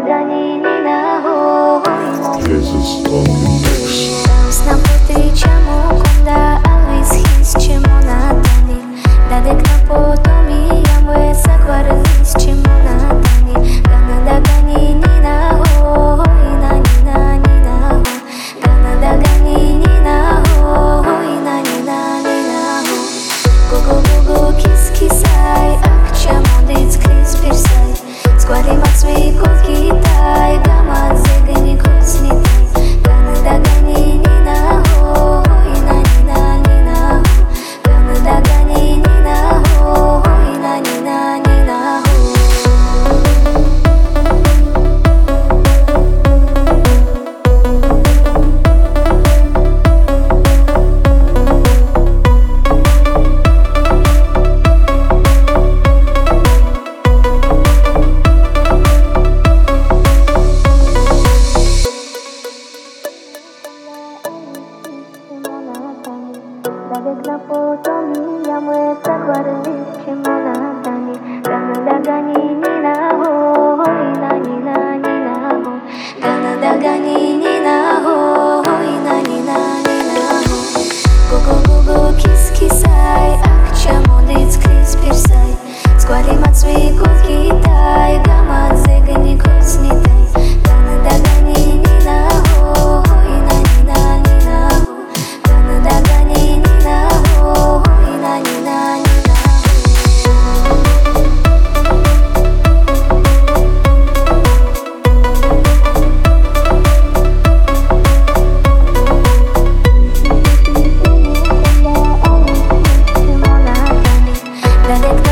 Jesus on the mix. Znam potičamo konda, ali ishićemo na dani. Da dekna potomi, ja moje sakvar ishićemo na dani. Gana da gani nina ho, ina nina nina ho. Gana da gani nina ho, ina nina nina ho. Go go go go kiss kisaj, ak ćemo dic kris pirsaj. Skvarima svi kod kitaj, gama zegni kosnitaj. Gana da gani nina ho, ina nina nina ho. Gana da gani nina ho, ina nina nina ho. Da dekna potomi, ja moje sakvar ishićemo na dani. Gana da gani nina ho, ina nina nina ho. Gana da gani nina ho, ina nina nina ho. Go go go go kiss kisaj, ak ćemo dic kris pirsaj. Skvarima svi kod kitaj, gama zegni kosnitaj. Gana da gani nina ho, ina nina nina ho. Gana da gani nina ho, ina nina nina ho. Da dekna